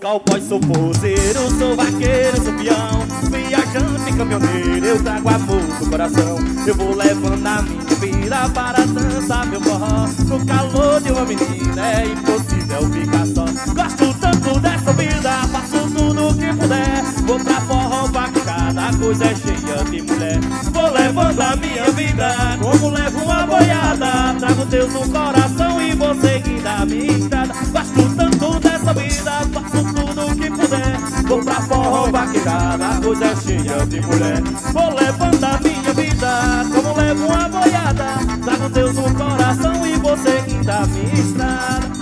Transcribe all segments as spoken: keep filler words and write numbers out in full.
cowboy, sou forrozeiro, sou vaqueiro, sou peão, viajante, caminhoneiro, eu trago amor no coração. Eu vou levando a minha vida para dançar meu forró. No calor de uma menina é impossível ficar só. Gosto tanto dessa vida, faço tudo o que puder. Vou pra forró, vaquejada, a coisa é cheia de mulher. Vou levando a minha vida como levo uma boiada. Trago Deus no coração e vou seguindo a minha estrada. Gosto tanto dessa vida, faço tudo o que puder. Vou pra forró, vaquejada, a coisa é cheia de mulher. Vou levando a minha vida como levo uma boiada. Trago Deus no coração e vou seguindo a minha estrada.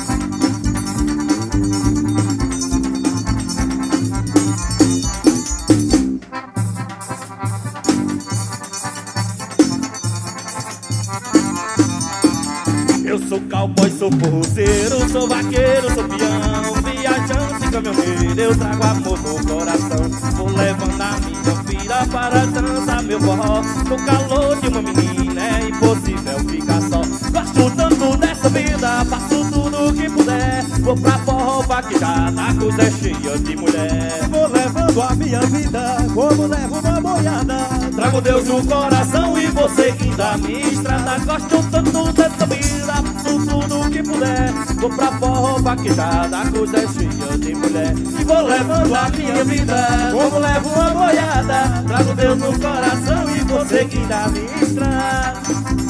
Eu sou cowboy, sou forrozeiro, sou vaqueiro, sou peão, viajante, caminhoneiro, eu trago amor no coração. Vou levando a minha vida para dançar meu forró. No calor de uma menina é impossível ficar só. Gosto tanto dessa vida, faço tudo o que puder. Vou pra forró, vaquejada, a coisa é cheia de mulher. Vou levando a minha vida como levo uma boiada. Trago Deus no coração e vou seguindo a minha estrada. Gosto tanto dessa vida, faço tudo o que puder. Vou pra forró, vaquejada, a coisa é cheia de mulher. E vou levando a minha vida como levo uma boiada. Trago Deus no coração e vou seguindo a minha estrada.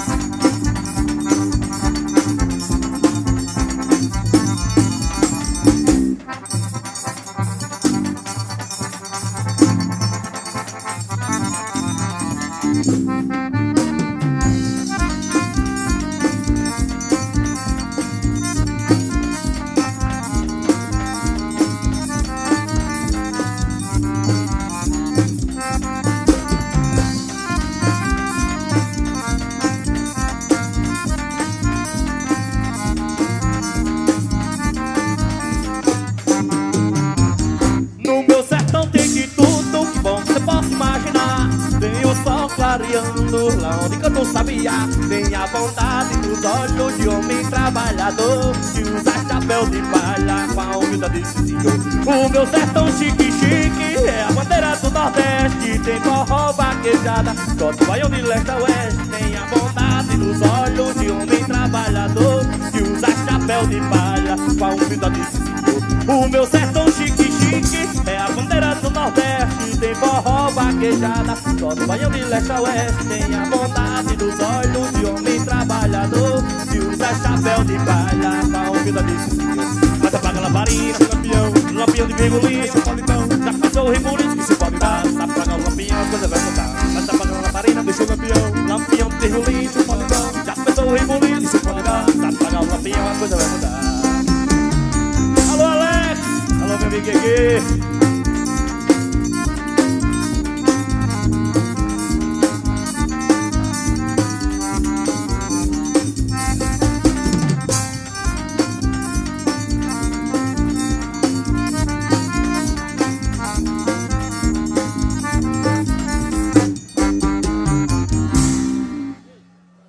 Clareando lá onde canta o sabiá. Tem a vontade dos olhos de homem trabalhador que usa chapéu de palha com a humildade de senhor. O meu sertão chique chique é a bandeira do Nordeste. Tem forró, vaquejada, toca o baião de leste a oeste. Tem a vontade dos olhos de homem trabalhador que usa chapéu de palha com a humildade de senhor. O meu sertão chique chique é a bandeira do Nordeste. Tem forró, vaquejada, toca o baião de leste a oeste. Tem a vontade dos olhos de homem trabalhador que usa chapéu de palha com a humildade de senhor. Mas apaga a lamparina, lampião, lampião de virgulinha, chapolitão. Já passou o rebuliço que se pode dar. Se apagar o lampião, a coisa vai mudar. Mas apaga a lamparina, deixa o lampião, lampião de virgulinha, chapolitão. Já passou o rebuliço que se pode dar. Se apagar o lampião, a coisa vai mudar. Alô, Alex! Alô, meu amigo Guegue!